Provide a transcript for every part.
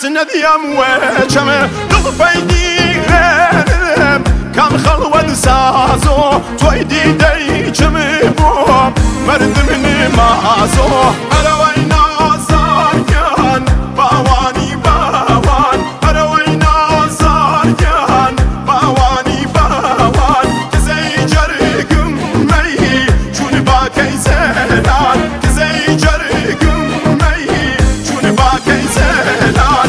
ندیم وچم دل پیدیم کم خلوت سازو توی دیدی چمی بوم مردم نمازو اروی نازارگان باوانی باوان اروی نازارگان باوانی باوان کزی جرگم می چون با کیزلان کزی جرگم می چون با کیزلان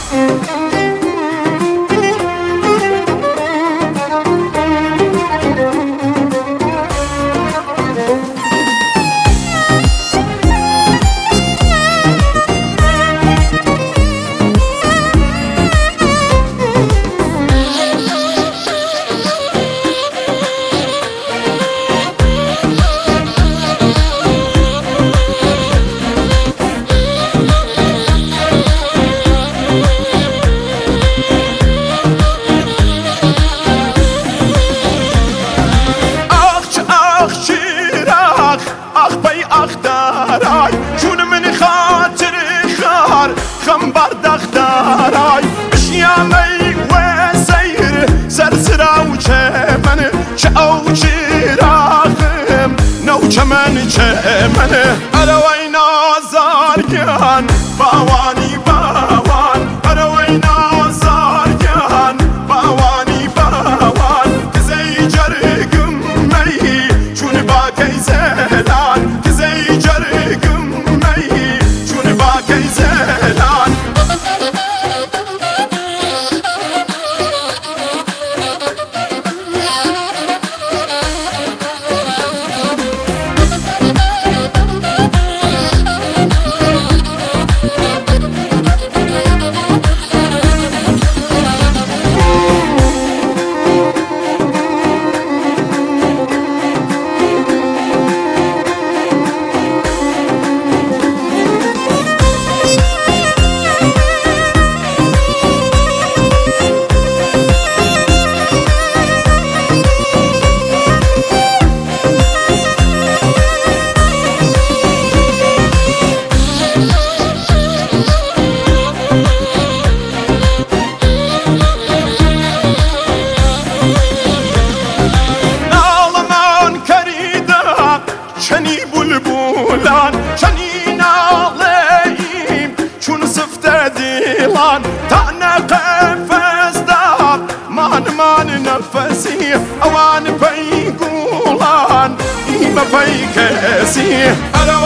چون من خاطر خار خم بردخ دارای بشیامی و سیر سرسراو چه من چه او چراغم نو چه من چه من اروی نازارگان باوانی باوان اروی نازارگان باوانی باوان کزی جرگم می چون با کیزلان کزی جرگم می چون با کیزلان چنی بلبولان چنی نالیم چون سفته دیلان تا نقفز دار من نفسی اوان پی گولان ایم پی کسی